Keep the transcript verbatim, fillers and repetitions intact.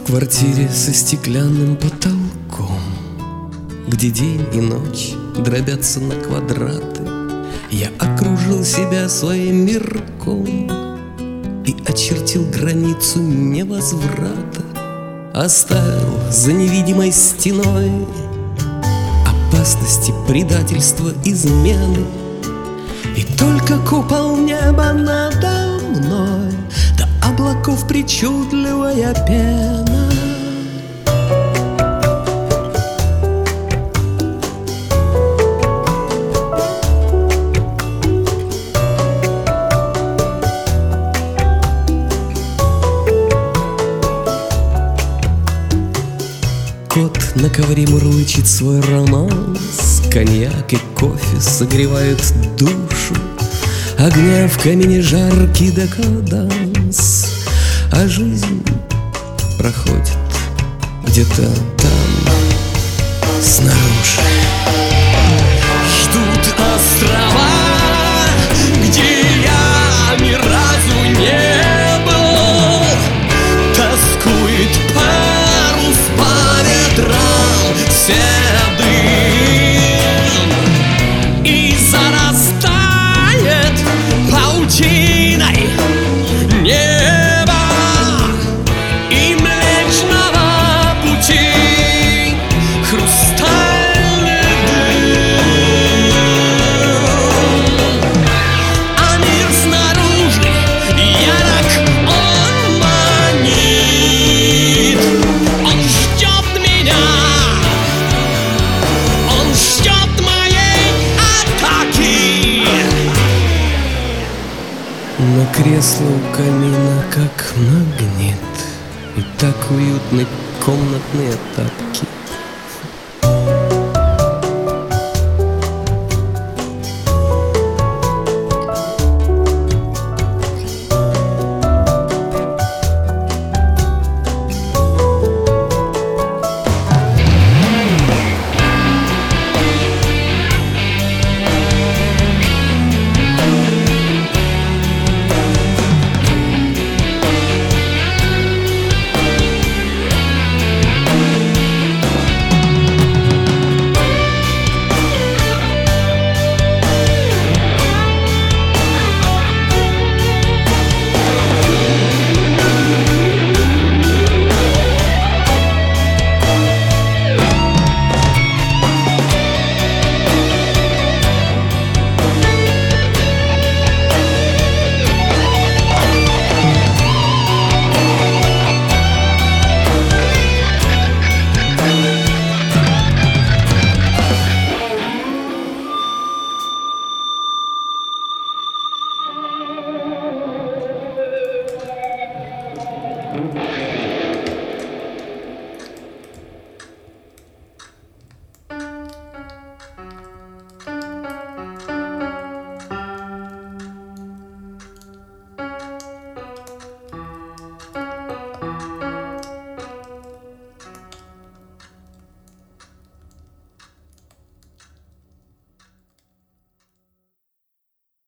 квартире со стеклянным потолком, где день и ночь дробятся на квадраты, я окружил себя своим мирком и очертил границу невозврата. Оставил за невидимой стеной опасности, предательства, измены. И только купол неба надо мной, до облаков причудливая пена. Кот на ковре мурлычет свой романс, коньяк и кофе согревают душу, огня в камине жаркий декаданс, а жизнь проходит где-то там, снаружи. Ждут острова, где я ни разу не был, тоскует парус по ветрам седым, и зарастает паутиной небо и Млечного Пути хрустальный дым. А мир снаружи ярок, он манит, он ждет меня, он ждет моей атаки. Но кресло у камина как магнит, и так уютны комнатные тапки. Mm-hmm.